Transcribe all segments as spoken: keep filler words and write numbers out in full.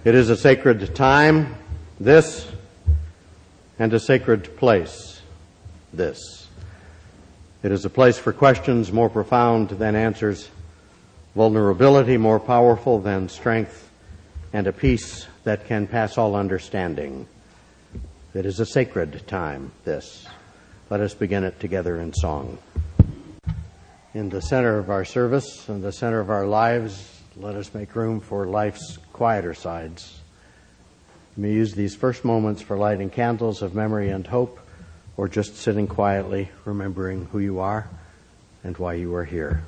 It is a sacred time, this, and a sacred place, this. It is a place for questions more profound than answers, vulnerability more powerful than strength, and a peace that can pass all understanding. It is a sacred time, this. Let us begin it together in song. In the center of our service, in the center of our lives, let us make room for life's quieter sides. You may use these first moments for lighting candles of memory and hope, or just sitting quietly, remembering who you are and why you are here.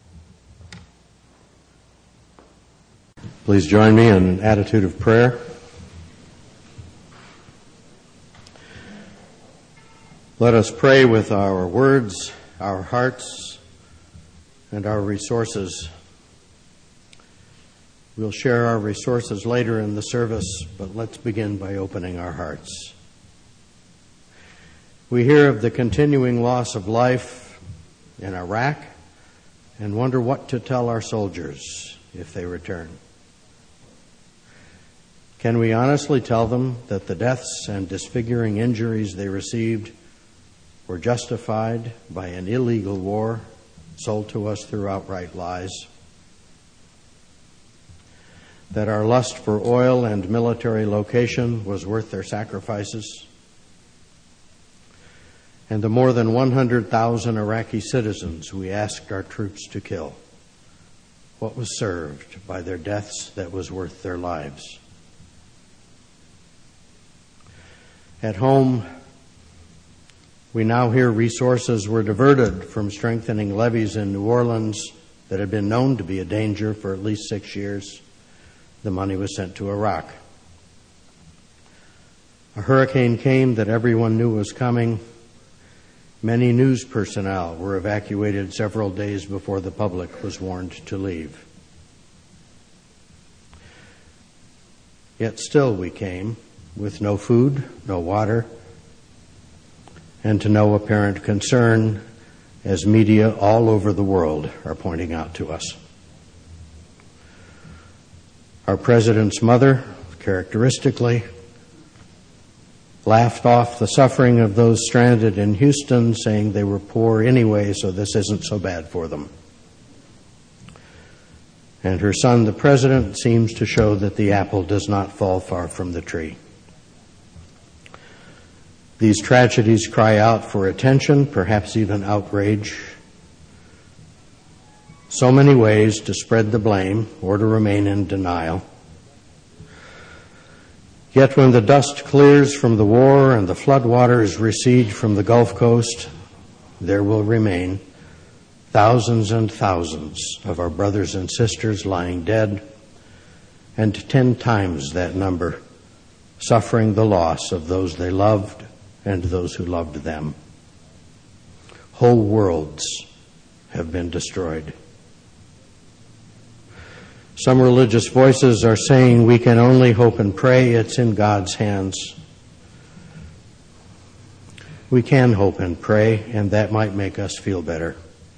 Please join me in an attitude of prayer. Let us pray with our words, our hearts, and our resources. We'll share our resources later in the service, but let's begin by opening our hearts. We hear of the continuing loss of life in Iraq and wonder what to tell our soldiers if they return. Can we honestly tell them that the deaths and disfiguring injuries they received were justified by an illegal war sold to us through outright lies? That our lust for oil and military location was worth their sacrifices? And the more than one hundred thousand Iraqi citizens we asked our troops to kill, what was served by their deaths that was worth their lives? At home, we now hear resources were diverted from strengthening levees in New Orleans that had been known to be a danger for at least six years. The money was sent to Iraq. A hurricane came that everyone knew was coming. Many news personnel were evacuated several days before the public was warned to leave. Yet still we came with no food, no water, and to no apparent concern, as media all over the world are pointing out to us. Our president's mother, characteristically, laughed off the suffering of those stranded in Houston, saying they were poor anyway, so this isn't so bad for them. And her son, the president, seems to show that the apple does not fall far from the tree. These tragedies cry out for attention, perhaps even outrage. So many ways to spread the blame or to remain in denial. Yet when the dust clears from the war and the floodwaters recede from the Gulf Coast, there will remain thousands and thousands of our brothers and sisters lying dead, and ten times that number suffering the loss of those they loved and those who loved them. Whole worlds have been destroyed. Some religious voices are saying we can only hope and pray. It's in God's hands. We can hope and pray, and that might make us feel better.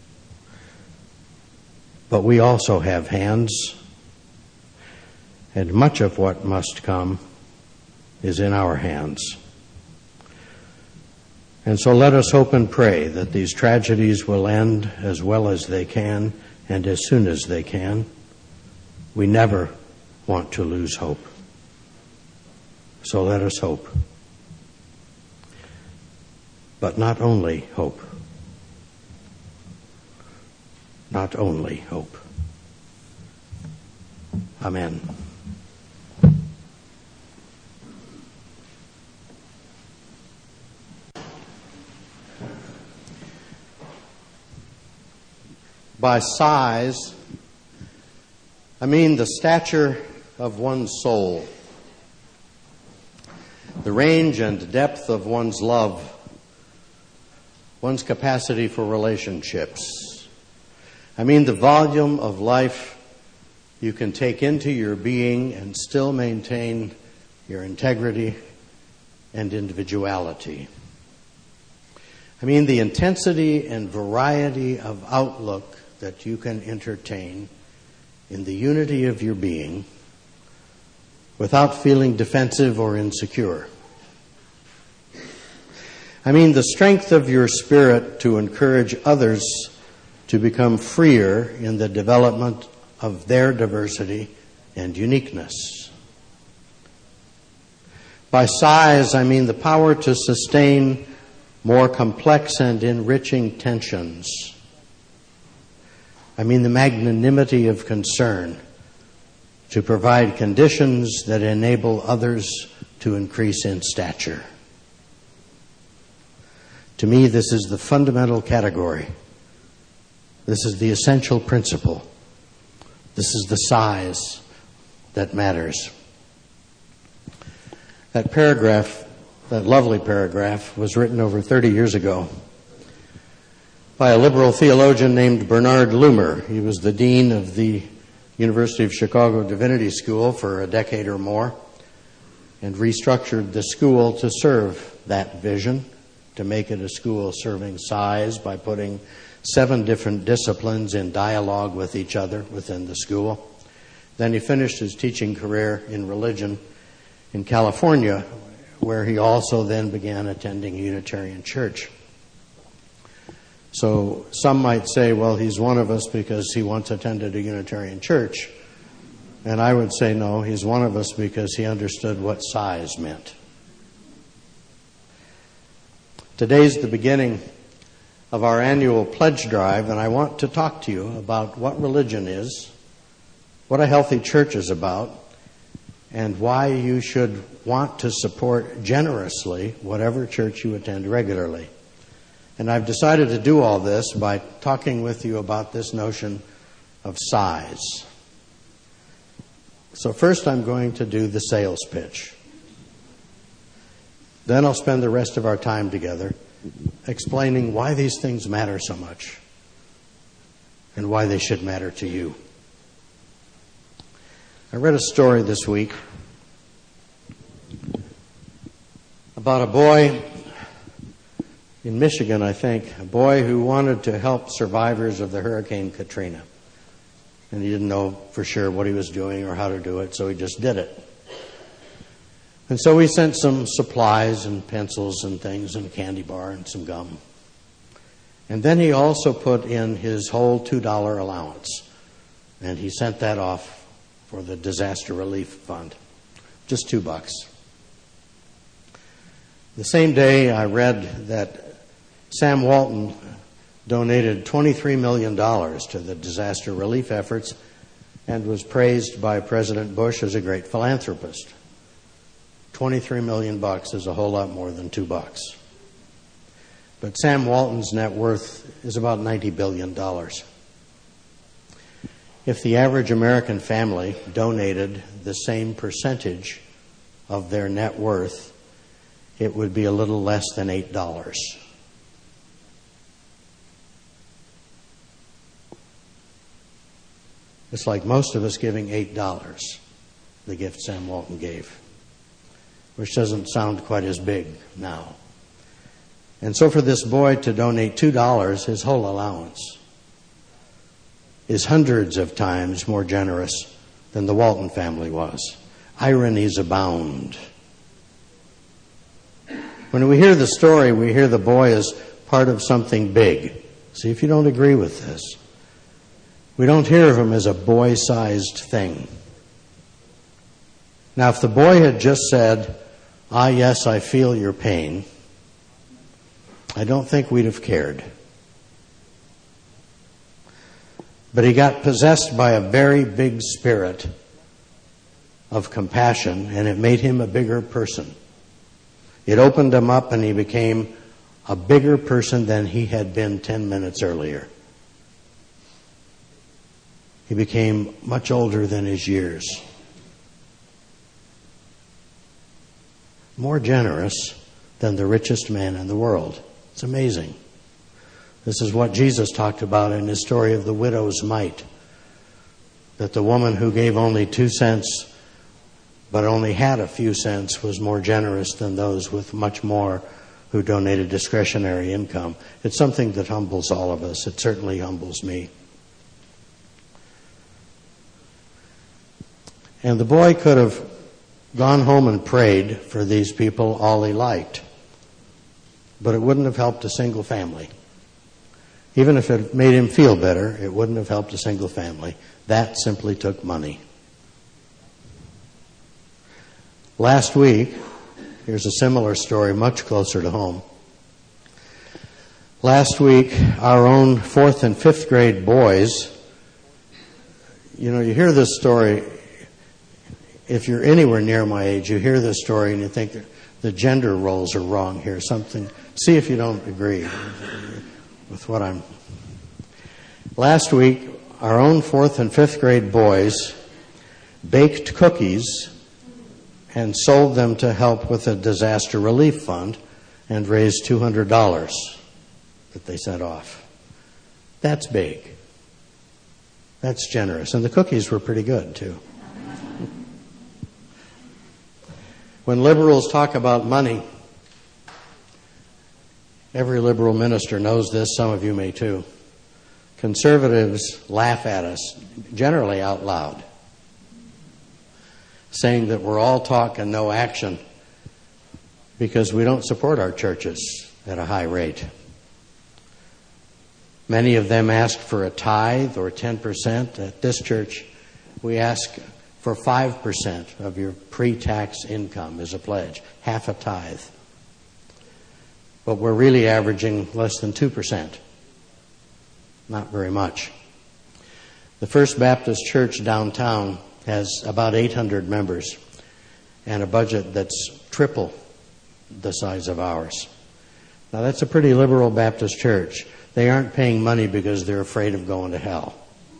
But we also have hands, and much of what must come is in our hands. And so let us hope and pray that these tragedies will end as well as they can and as soon as they can. We never want to lose hope. So let us hope. But not only hope. Not only hope. Amen. By size, I mean the stature of one's soul, the range and depth of one's love, one's capacity for relationships. I mean the volume of life you can take into your being and still maintain your integrity and individuality. I mean the intensity and variety of outlook that you can entertain in the unity of your being without feeling defensive or insecure. I mean the strength of your spirit to encourage others to become freer in the development of their diversity and uniqueness. By size, I mean the power to sustain more complex and enriching tensions. I mean the magnanimity of concern to provide conditions that enable others to increase in stature. To me, this is the fundamental category. This is the essential principle. This is the size that matters. That paragraph, that lovely paragraph, was written over thirty years ago by a liberal theologian named Bernard Loomer. He was the dean of the University of Chicago Divinity School for a decade or more and restructured the school to serve that vision, to make it a school serving size by putting seven different disciplines in dialogue with each other within the school. Then he finished his teaching career in religion in California, where he also then began attending a Unitarian church. So some might say, well, he's one of us because he once attended a Unitarian church. And I would say, no, he's one of us because he understood what size meant. Today's the beginning of our annual pledge drive, and I want to talk to you about what religion is, what a healthy church is about, and why you should want to support generously whatever church you attend regularly. And I've decided to do all this by talking with you about this notion of size. So first I'm going to do the sales pitch. Then I'll spend the rest of our time together explaining why these things matter so much and why they should matter to you. I read a story this week about a boy in Michigan, I think, a boy who wanted to help survivors of the Hurricane Katrina. And he didn't know for sure what he was doing or how to do it, so he just did it. And so we sent some supplies and pencils and things and a candy bar and some gum. And then he also put in his whole two dollar allowance. And he sent that off for the disaster relief fund. Just two bucks. The same day I read that Sam Walton donated twenty-three million dollars to the disaster relief efforts and was praised by President Bush as a great philanthropist. twenty-three million bucks is a whole lot more than two bucks. But Sam Walton's net worth is about ninety billion dollars. If the average American family donated the same percentage of their net worth, it would be a little less than eight dollars. It's like most of us giving eight dollars, the gift Sam Walton gave, which doesn't sound quite as big now. And so for this boy to donate two dollars, his whole allowance, is hundreds of times more generous than the Walton family was. Ironies abound. When we hear the story, we hear the boy as part of something big. See if you don't agree with this. We don't hear of him as a boy-sized thing. Now, if the boy had just said, "Ah, yes, I feel your pain," I don't think we'd have cared. But he got possessed by a very big spirit of compassion, and it made him a bigger person. It opened him up, and he became a bigger person than he had been ten minutes earlier. He became much older than his years. More generous than the richest man in the world. It's amazing. This is what Jesus talked about in his story of the widow's mite. That the woman who gave only two cents but only had a few cents was more generous than those with much more who donated discretionary income. It's something that humbles all of us. It certainly humbles me. And the boy could have gone home and prayed for these people all he liked. But it wouldn't have helped a single family. Even if it made him feel better, it wouldn't have helped a single family. That simply took money. Last week, here's a similar story, much closer to home. Last week, our own fourth and fifth grade boys, you know, you hear this story, if you're anywhere near my age, you hear this story and you think the gender roles are wrong here. Something, see if you don't agree with what I'm... Last week, our own fourth and fifth grade boys baked cookies and sold them to help with a disaster relief fund and raised two hundred dollars that they sent off. That's big. That's generous. And the cookies were pretty good, too. When liberals talk about money, every liberal minister knows this, some of you may too. Conservatives laugh at us, generally out loud, saying that we're all talk and no action because we don't support our churches at a high rate. Many of them ask for a tithe or ten percent. At this church, we ask for five percent of your pre-tax income as a pledge, half a tithe. But we're really averaging less than two percent. Not very much. The First Baptist Church downtown has about eight hundred members and a budget that's triple the size of ours. Now, that's a pretty liberal Baptist church. They aren't paying money because they're afraid of going to hell.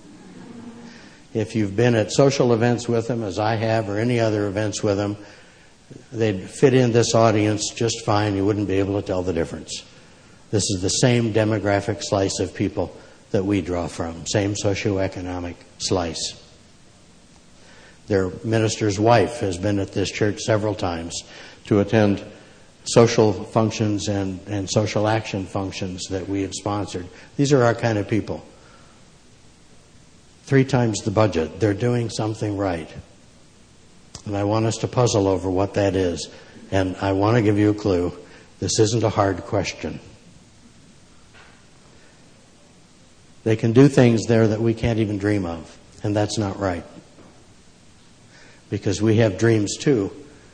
If you've been at social events with them, as I have, or any other events with them, they'd fit in this audience just fine. You wouldn't be able to tell the difference. This is the same demographic slice of people that we draw from, same socioeconomic slice. Their minister's wife has been at this church several times to attend social functions and, and social action functions that we have sponsored. These are our kind of people. Three times the budget. They're doing something right. And I want us to puzzle over what that is. And I want to give you a clue. This isn't a hard question. They can do things there that we can't even dream of. And that's not right. Because we have dreams too.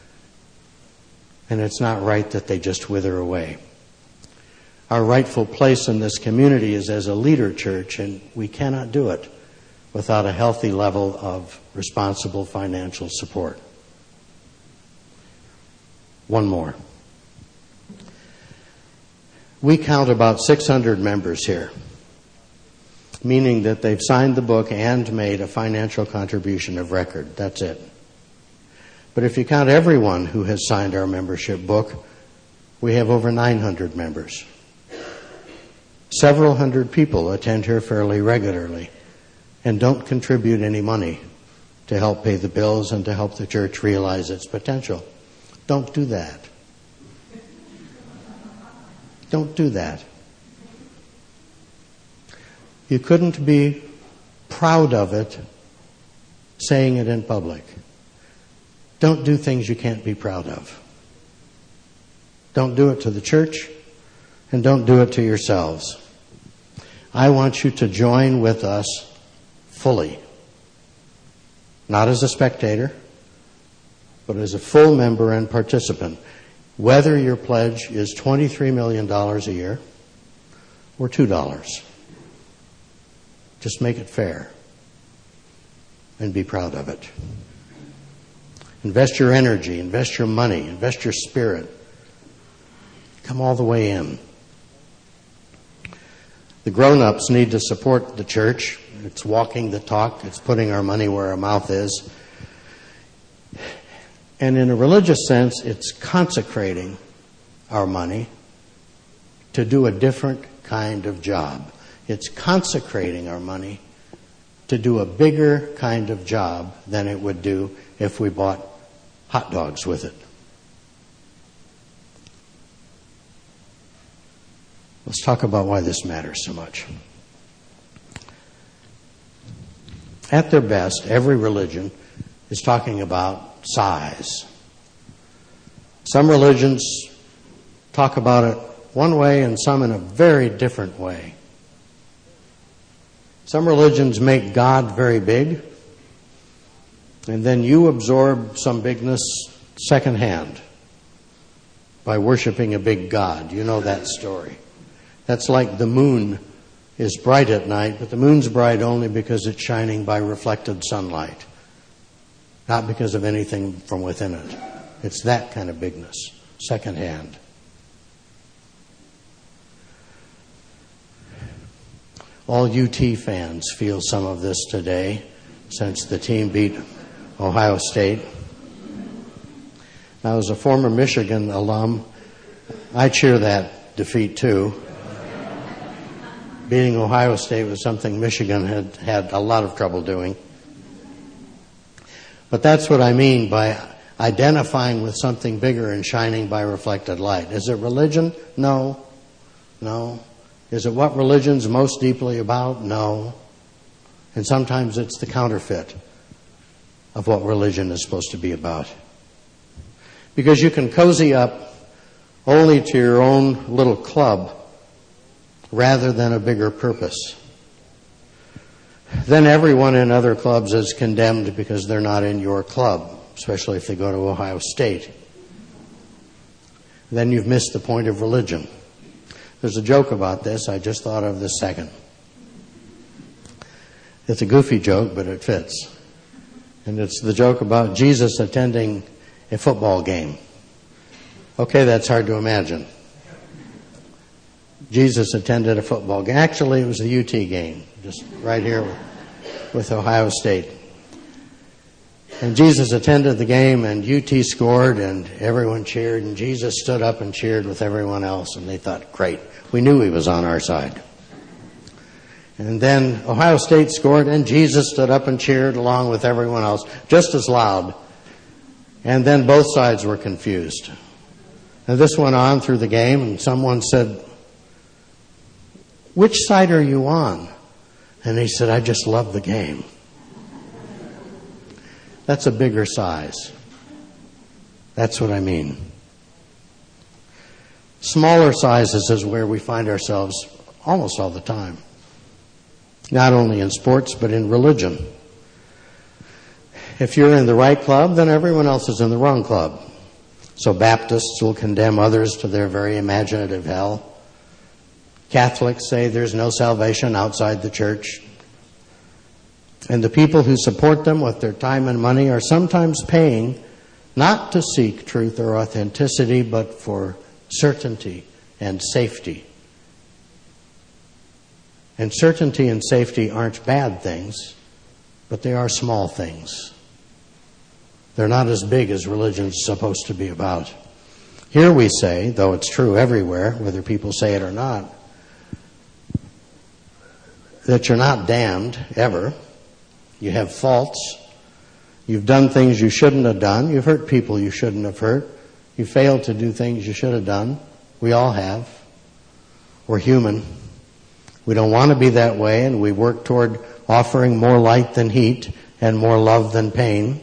And it's not right that they just wither away. Our rightful place in this community is as a leader church, and we cannot do it without a healthy level of responsible financial support. One more. We count about six hundred members here, meaning that they've signed the book and made a financial contribution of record. That's it. But if you count everyone who has signed our membership book, we have over nine hundred members. Several hundred people attend here fairly regularly and don't contribute any money to help pay the bills and to help the church realize its potential. Don't do that. Don't do that. You couldn't be proud of it saying it in public. Don't do things you can't be proud of. Don't do it to the church, and don't do it to yourselves. I want you to join with us fully. Not as a spectator, but as a full member and participant. Whether your pledge is twenty-three million dollars a year or two dollars. Just make it fair and be proud of it. Invest your energy, invest your money, invest your spirit. Come all the way in. The grown-ups need to support the church. It's walking the talk. It's putting our money where our mouth is. And in a religious sense, it's consecrating our money to do a different kind of job. It's consecrating our money to do a bigger kind of job than it would do if we bought hot dogs with it. Let's talk about why this matters so much. At their best, every religion is talking about size. Some religions talk about it one way and some in a very different way. Some religions make God very big, and then you absorb some bigness secondhand by worshiping a big God. You know that story. That's like the moon is bright at night, but the moon's bright only because it's shining by reflected sunlight, not because of anything from within it. It's that kind of bigness, secondhand. All U T fans feel some of this today since the team beat Ohio State. Now, as a former Michigan alum, I cheer that defeat too. Beating Ohio State was something Michigan had had a lot of trouble doing. But that's what I mean by identifying with something bigger and shining by reflected light. Is it religion? No. No. Is it what religion's most deeply about? No. And sometimes it's the counterfeit of what religion is supposed to be about. Because you can cozy up only to your own little club rather than a bigger purpose. Then everyone in other clubs is condemned because they're not in your club, especially if they go to Ohio State. Then you've missed the point of religion. There's a joke about this I just thought of this second. It's a goofy joke, but it fits. And it's the joke about Jesus attending a football game. Okay, that's hard to imagine. Jesus attended a football game. Actually, it was a U T game, just right here with, with Ohio State. And Jesus attended the game, and U T scored, and everyone cheered, and Jesus stood up and cheered with everyone else, and they thought, great, we knew he was on our side. And then Ohio State scored, and Jesus stood up and cheered along with everyone else, just as loud. And then both sides were confused. And this went on through the game, and someone said, which side are you on? And he said, I just love the game. That's a bigger size. That's what I mean. Smaller sizes is where we find ourselves almost all the time. Not only in sports, but in religion. If you're in the right club, then everyone else is in the wrong club. So Baptists will condemn others to their very imaginative hell. Catholics say there's no salvation outside the church. And the people who support them with their time and money are sometimes paying not to seek truth or authenticity, but for certainty and safety. And certainty and safety aren't bad things, but they are small things. They're not as big as religion's supposed to be about. Here we say, though it's true everywhere, whether people say it or not, that you're not damned, ever. You have faults. You've done things you shouldn't have done. You've hurt people you shouldn't have hurt. You failed to do things you should have done. We all have. We're human. We don't want to be that way, and we work toward offering more light than heat and more love than pain.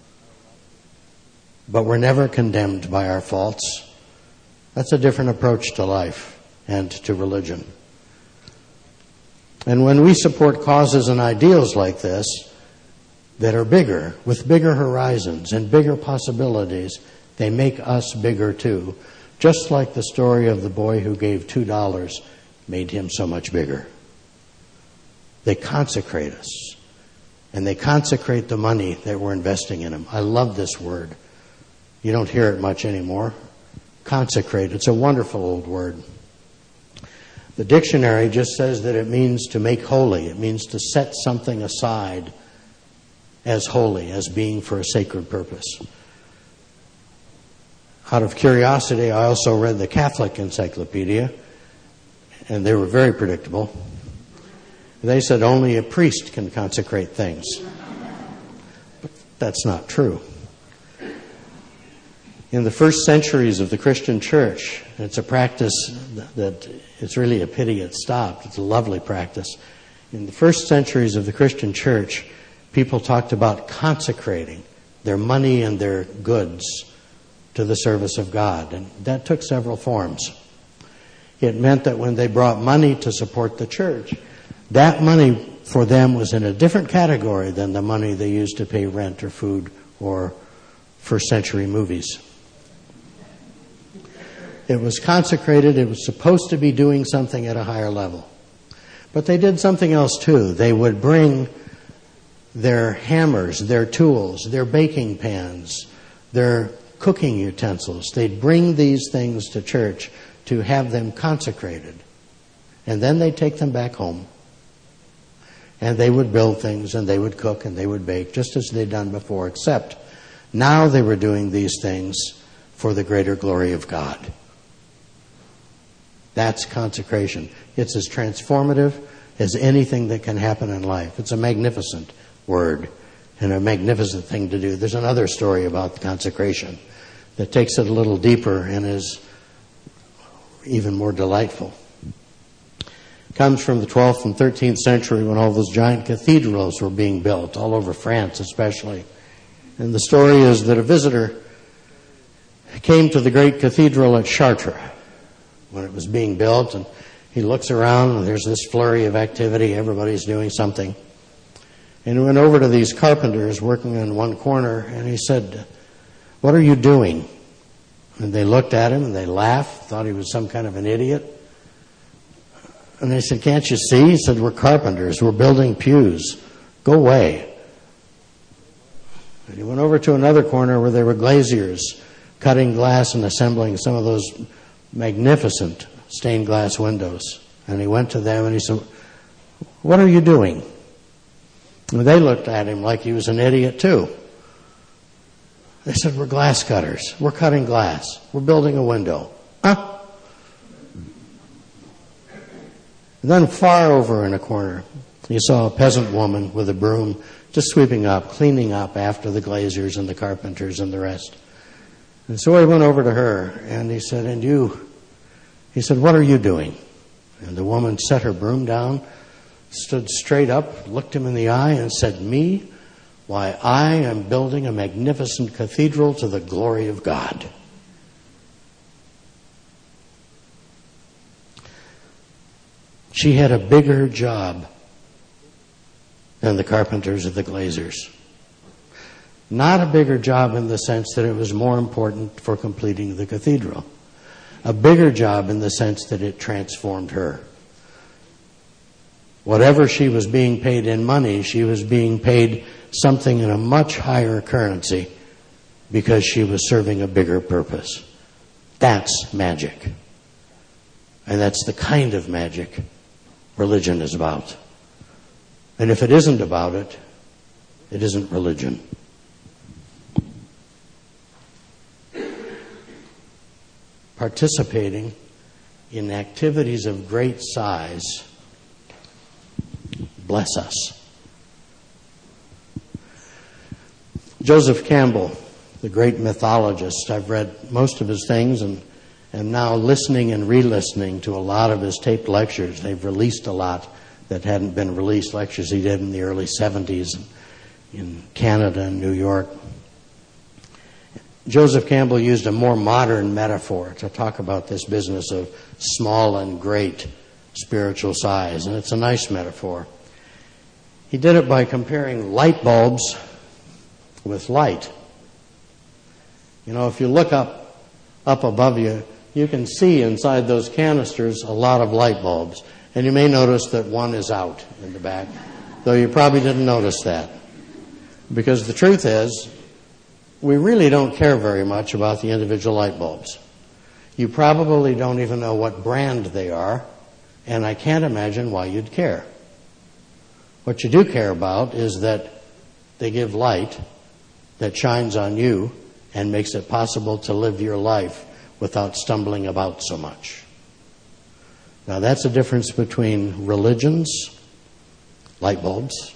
But we're never condemned by our faults. That's a different approach to life and to religion. And when we support causes and ideals like this that are bigger, with bigger horizons and bigger possibilities, they make us bigger too. Just like the story of the boy who gave two dollars made him so much bigger. They consecrate us. And they consecrate the money that we're investing in them. I love this word. You don't hear it much anymore. Consecrate. It's a wonderful old word. The dictionary just says that it means to make holy. It means to set something aside as holy, as being for a sacred purpose. Out of curiosity, I also read the Catholic Encyclopedia, and they were very predictable. They said only a priest can consecrate things. But that's not true. In the first centuries of the Christian church, it's a practice that it's really a pity it stopped. It's a lovely practice. In the first centuries of the Christian church, people talked about consecrating their money and their goods to the service of God. And that took several forms. It meant that when they brought money to support the church, that money for them was in a different category than the money they used to pay rent or food or first century movies. It was consecrated. It was supposed to be doing something at a higher level. But they did something else too. They would bring their hammers, their tools, their baking pans, their cooking utensils. They'd bring these things to church to have them consecrated. And then they'd take them back home. And they would build things, and they would cook, and they would bake, just as they'd done before, except now they were doing these things for the greater glory of God. That's consecration. It's as transformative as anything that can happen in life. It's a magnificent word and a magnificent thing to do. There's another story about consecration that takes it a little deeper and is even more delightful. It comes from the twelfth and thirteenth century when all those giant cathedrals were being built, all over France especially. And the story is that a visitor came to the great cathedral at Chartres when it was being built, and he looks around and there's this flurry of activity. Everybody's doing something. And he went over to these carpenters working in one corner, and he said, "What are you doing?" And they looked at him and they laughed, thought he was some kind of an idiot. And they said, "Can't you see?" He said, "We're carpenters. We're building pews. Go away." And he went over to another corner where there were glaziers cutting glass and assembling some of those magnificent stained glass windows. And he went to them and he said, "What are you doing?" And they looked at him like he was an idiot too. They said, "We're glass cutters. We're cutting glass. We're building a window." Huh? And then far over in a corner, you saw a peasant woman with a broom just sweeping up, cleaning up after the glaziers and the carpenters and the rest. And so he went over to her and he said, "And you?" He said, "What are you doing?" And the woman set her broom down, stood straight up, looked him in the eye and said, "Me? Why, I am building a magnificent cathedral to the glory of God." She had a bigger job than the carpenters or the glaziers. Not a bigger job in the sense that it was more important for completing the cathedral. A bigger job in the sense that it transformed her. Whatever she was being paid in money, she was being paid something in a much higher currency because she was serving a bigger purpose. That's magic. And that's the kind of magic religion is about. And if it isn't about it, it isn't religion. Participating in activities of great size bless us. Joseph Campbell, the great mythologist, I've read most of his things and am now listening and re-listening to a lot of his taped lectures. They've released a lot that hadn't been released, lectures he did in the early seventies in Canada and New York. Joseph Campbell used a more modern metaphor to talk about this business of small and great spiritual size, and it's a nice metaphor. He did it by comparing light bulbs with light. You know, if you look up up above you, you can see inside those canisters a lot of light bulbs, and you may notice that one is out in the back, though you probably didn't notice that. Because the truth is, we really don't care very much about the individual light bulbs. You probably don't even know what brand they are, and I can't imagine why you'd care. What you do care about is that they give light that shines on you and makes it possible to live your life without stumbling about so much. Now that's the difference between religions, light bulbs,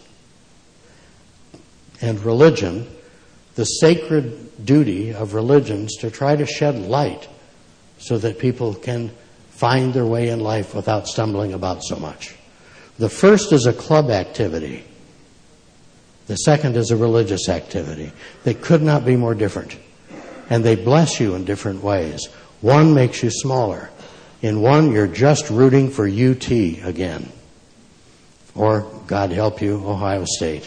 and religion, the sacred duty of religions to try to shed light so that people can find their way in life without stumbling about so much. The first is a club activity. The second is a religious activity. They could not be more different. and they bless you in different ways. One makes you smaller. In one, you're just rooting for U T again. Or, God help you, Ohio State.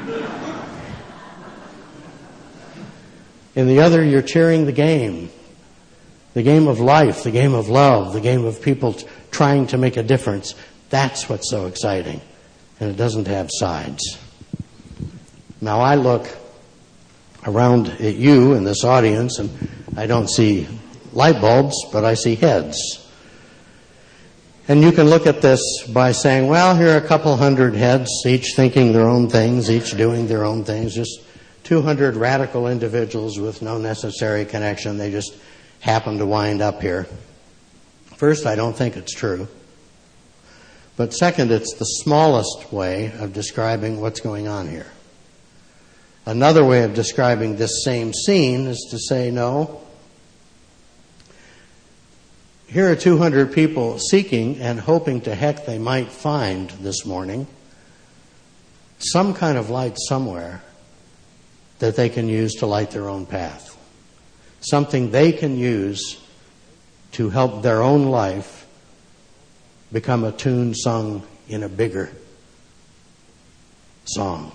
In the other, you're cheering the game. The game of life, the game of love, the game of people t- trying to make a difference. That's what's so exciting. And it doesn't have sides. Now I look around at you in this audience, and I don't see light bulbs, but I see heads. And you can look at this by saying, well, here are a couple hundred heads, each thinking their own things, each doing their own things, just two hundred radical individuals with no necessary connection. They just happen to wind up here. First, I don't think it's true. But second, it's the smallest way of describing what's going on here. Another way of describing this same scene is to say, no, here are two hundred people seeking and hoping to heck they might find this morning some kind of light somewhere that they can use to light their own path. Something they can use to help their own life become a tune sung in a bigger song.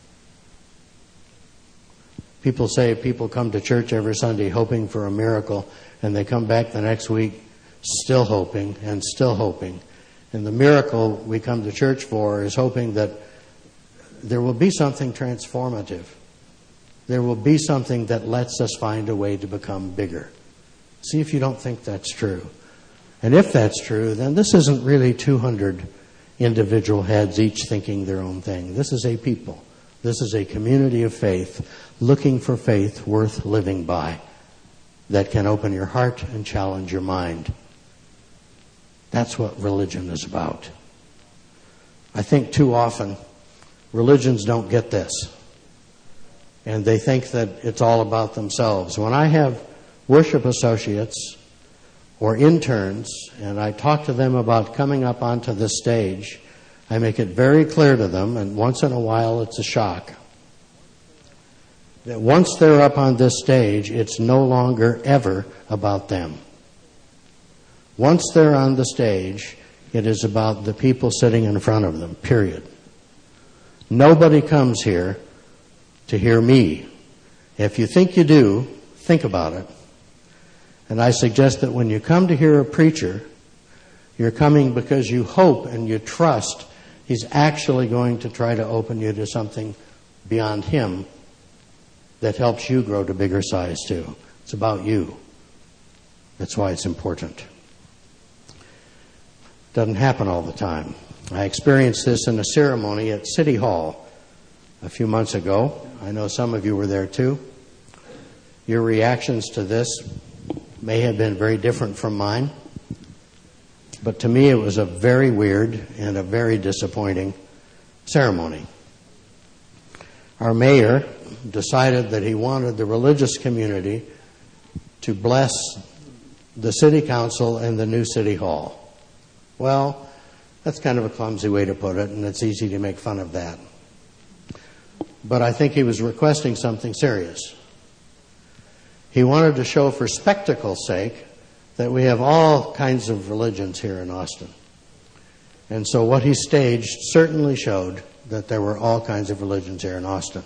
People say people come to church every Sunday hoping for a miracle, and they come back the next week still hoping and still hoping. And the miracle we come to church for is hoping that there will be something transformative. There will be something that lets us find a way to become bigger. See if you don't think that's true. And if that's true, then this isn't really two hundred individual heads, each thinking their own thing. This is a people. This is a community of faith looking for faith worth living by that can open your heart and challenge your mind. That's what religion is about. I think too often religions don't get this. And they think that it's all about themselves. When I have worship associates or interns and I talk to them about coming up onto the stage, I make it very clear to them, and once in a while it's a shock, that once they're up on this stage, it's no longer ever about them. Once they're on the stage, it is about the people sitting in front of them, period. Nobody comes here to hear me. If you think you do, think about it. And I suggest that when you come to hear a preacher, you're coming because you hope and you trust he's actually going to try to open you to something beyond him that helps you grow to bigger size too. It's about you. That's why it's important. Doesn't happen all the time. I experienced this in a ceremony at City Hall a few months ago. I know some of you were there too. Your reactions to this may have been very different from mine, but to me it was a very weird and a very disappointing ceremony. Our mayor decided that he wanted the religious community to bless the city council and the new city hall. Well, that's kind of a clumsy way to put it, and it's easy to make fun of that. But I think he was requesting something serious. He wanted to show for spectacle's sake that we have all kinds of religions here in Austin. And so what he staged certainly showed that there were all kinds of religions here in Austin.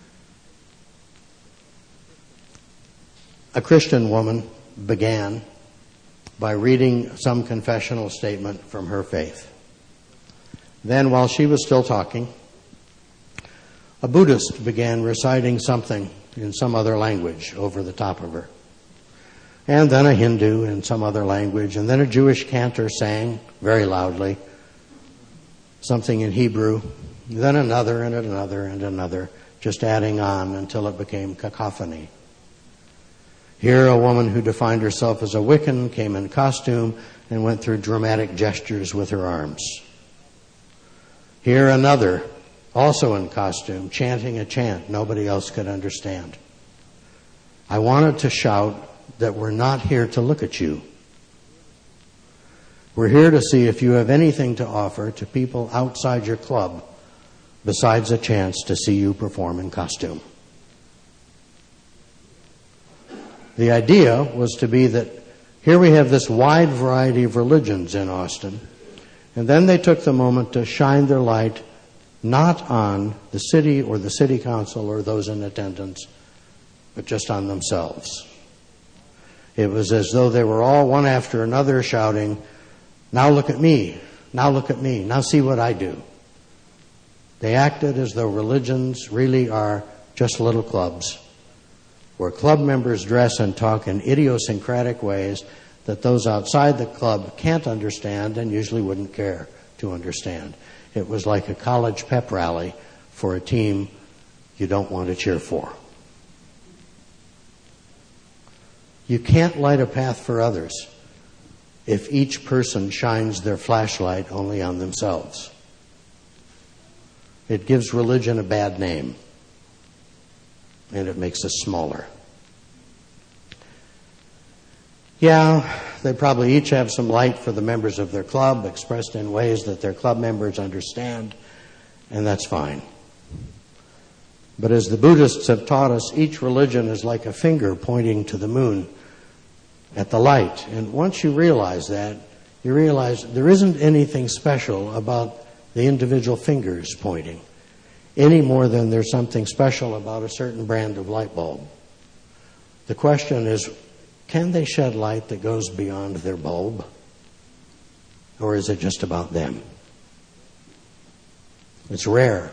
A Christian woman began by reading some confessional statement from her faith. Then, while she was still talking, a Buddhist began reciting something in some other language over the top of her. And then a Hindu in some other language. And then a Jewish cantor sang very loudly something in Hebrew. Then another and another and another, just adding on until it became cacophony. Here, a woman who defined herself as a Wiccan came in costume and went through dramatic gestures with her arms. Here, another, also in costume, chanting a chant nobody else could understand. I wanted to shout that we're not here to look at you. We're here to see if you have anything to offer to people outside your club besides a chance to see you perform in costume. The idea was to be that here we have this wide variety of religions in Austin, and then they took the moment to shine their light not on the city or the city council or those in attendance, but just on themselves. It was as though they were all one after another shouting, "Now look at me, now look at me, now see what I do." They acted as though religions really are just little clubs, where club members dress and talk in idiosyncratic ways that those outside the club can't understand and usually wouldn't care to understand. It was like a college pep rally for a team you don't want to cheer for. You can't light a path for others if each person shines their flashlight only on themselves. It gives religion a bad name, and it makes us smaller. Yeah, they probably each have some light for the members of their club, expressed in ways that their club members understand, and that's fine. But as the Buddhists have taught us, each religion is like a finger pointing to the moon at the light. And once you realize that, you realize there isn't anything special about the individual fingers pointing, any more than there's something special about a certain brand of light bulb. The question is, can they shed light that goes beyond their bulb? Or is it just about them? It's rare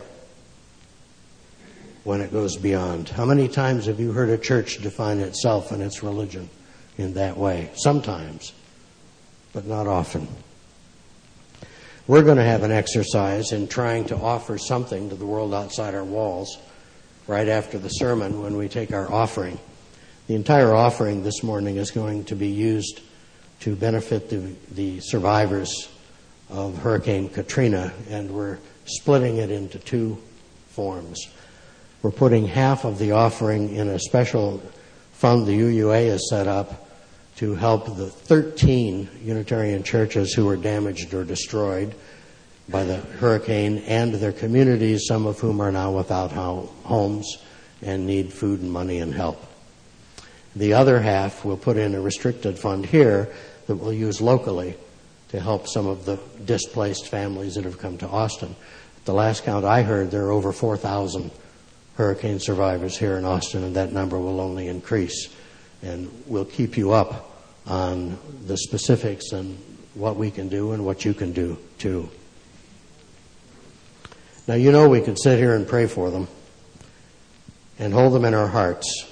when it goes beyond. How many times have you heard a church define itself and its religion in that way? Sometimes, but not often. We're going to have an exercise in trying to offer something to the world outside our walls right after the sermon when we take our offering. The entire offering this morning is going to be used to benefit the, the survivors of Hurricane Katrina, and we're splitting it into two forms. We're putting half of the offering in a special fund the U U A has set up to help the thirteen Unitarian churches who were damaged or destroyed by the hurricane and their communities, some of whom are now without homes and need food and money and help. The other half we'll put in a restricted fund here that we'll use locally to help some of the displaced families that have come to Austin. At the last count I heard, there are over four thousand hurricane survivors here in Austin, and that number will only increase. And we'll keep you up on the specifics and what we can do and what you can do too. Now, you know we could sit here and pray for them and hold them in our hearts,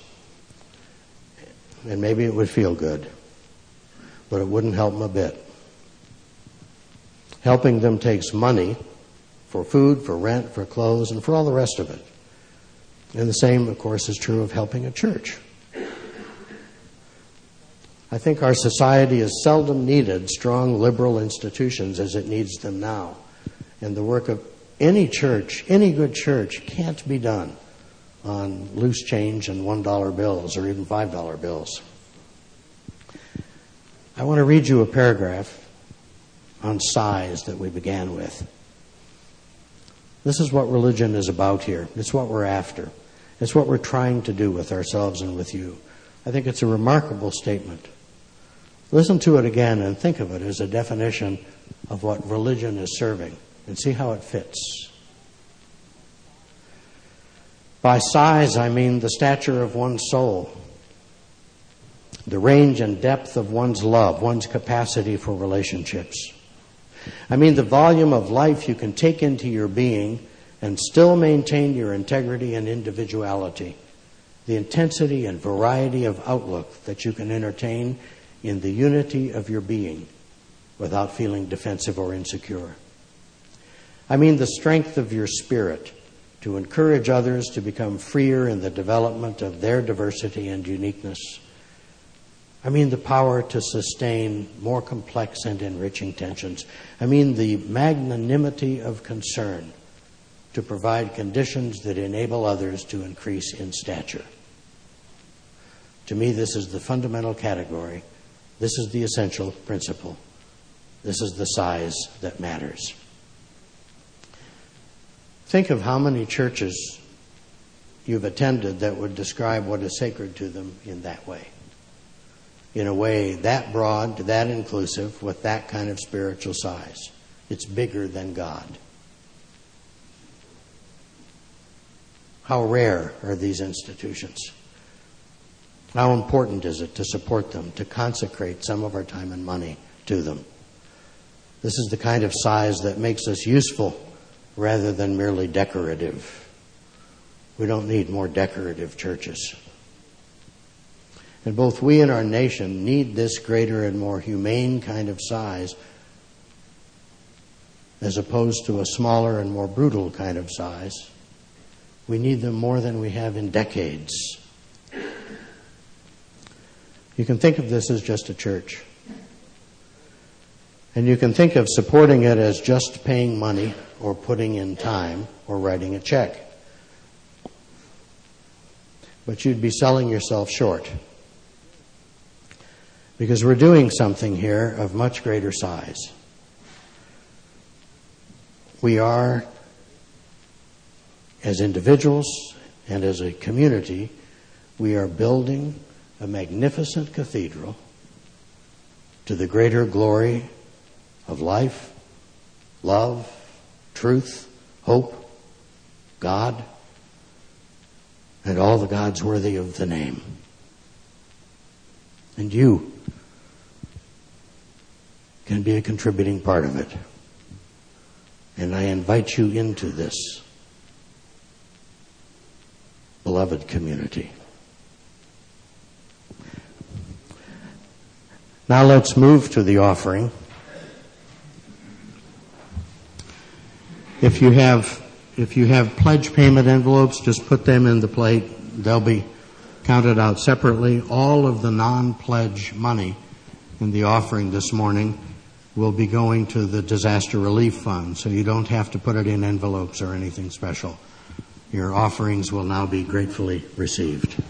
and maybe it would feel good, but it wouldn't help them a bit. Helping them takes money for food, for rent, for clothes, and for all the rest of it. And the same, of course, is true of helping a church. I think our society has seldom needed strong liberal institutions as it needs them now. And the work of any church, any good church, can't be done on loose change and one dollar bills or even five dollar bills. I want to read you a paragraph on size that we began with. This is what religion is about here. It's what we're after. It's what we're trying to do with ourselves and with you. I think it's a remarkable statement. Listen to it again and think of it as a definition of what religion is serving and see how it fits. By size, I mean the stature of one's soul, the range and depth of one's love, one's capacity for relationships. I mean the volume of life you can take into your being and still maintain your integrity and individuality, the intensity and variety of outlook that you can entertain in the unity of your being without feeling defensive or insecure. I mean the strength of your spirit to encourage others to become freer in the development of their diversity and uniqueness. I mean the power to sustain more complex and enriching tensions. I mean the magnanimity of concern to provide conditions that enable others to increase in stature. To me, this is the fundamental category. This is the essential principle. This is the size that matters. Think of how many churches you've attended that would describe what is sacred to them in that way. in a way that broad, that inclusive, with that kind of spiritual size. It's bigger than God. How rare are these institutions? How important is it to support them, to consecrate some of our time and money to them? This is the kind of size that makes us useful rather than merely decorative. We don't need more decorative churches. And both we and our nation need this greater and more humane kind of size as opposed to a smaller and more brutal kind of size. We need them more than we have in decades. You can think of this as just a church. And you can think of supporting it as just paying money or putting in time or writing a check. But you'd be selling yourself short. Because we're doing something here of much greater size. We are, as individuals and as a community, we are building a magnificent cathedral to the greater glory of life, love, truth, hope, God, and all the gods worthy of the name. And you can be a contributing part of it. And I invite you into this beloved community. Now let's move to the offering. If you have if you have pledge payment envelopes, just put them in the plate. They'll be counted out separately. All of the non-pledge money in the offering this morning will be going to the Disaster Relief Fund, so you don't have to put it in envelopes or anything special. Your offerings will now be gratefully received.